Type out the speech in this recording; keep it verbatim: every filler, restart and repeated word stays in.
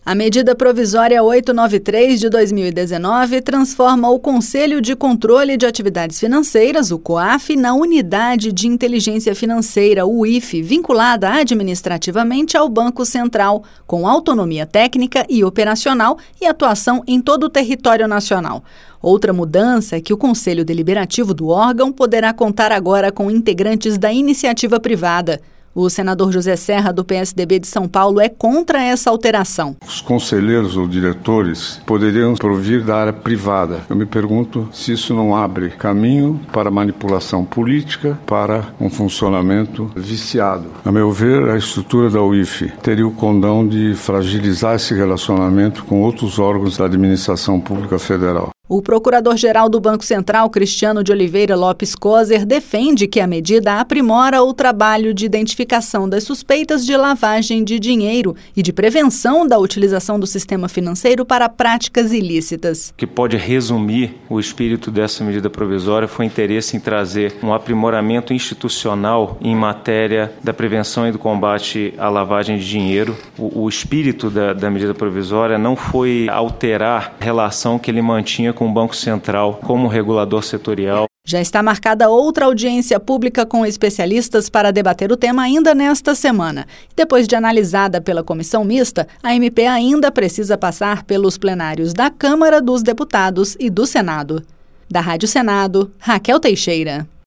A medida provisória oitocentos e noventa e três de dois mil e dezenove transforma o Conselho de Controle de Atividades Financeiras, o COAF, na Unidade de Inteligência Financeira, o I F, vinculada administrativamente ao Banco Central, com autonomia técnica e operacional e atuação em todo o território nacional. Outra mudança é que o Conselho Deliberativo do órgão poderá contar agora com integrantes da iniciativa privada. O senador José Serra, do P S D B de São Paulo, é contra essa alteração. Os conselheiros ou diretores poderiam provir da área privada. Eu me pergunto se isso não abre caminho para manipulação política, para um funcionamento viciado. A meu ver, a estrutura da U I F teria o condão de fragilizar esse relacionamento com outros órgãos da administração pública federal. O procurador-geral do Banco Central, Cristiano de Oliveira Lopes Coser, defende que a medida aprimora o trabalho de identificação das suspeitas de lavagem de dinheiro e de prevenção da utilização do sistema financeiro para práticas ilícitas. O que pode resumir o espírito dessa medida provisória foi o interesse em trazer um aprimoramento institucional em matéria da prevenção e do combate à lavagem de dinheiro. O, o espírito da, da medida provisória não foi alterar a relação que ele mantinha com o Banco Central como regulador setorial. Já está marcada outra audiência pública com especialistas para debater o tema ainda nesta semana. Depois de analisada pela comissão mista, a M P ainda precisa passar pelos plenários da Câmara dos Deputados e do Senado. Da Rádio Senado, Raquel Teixeira.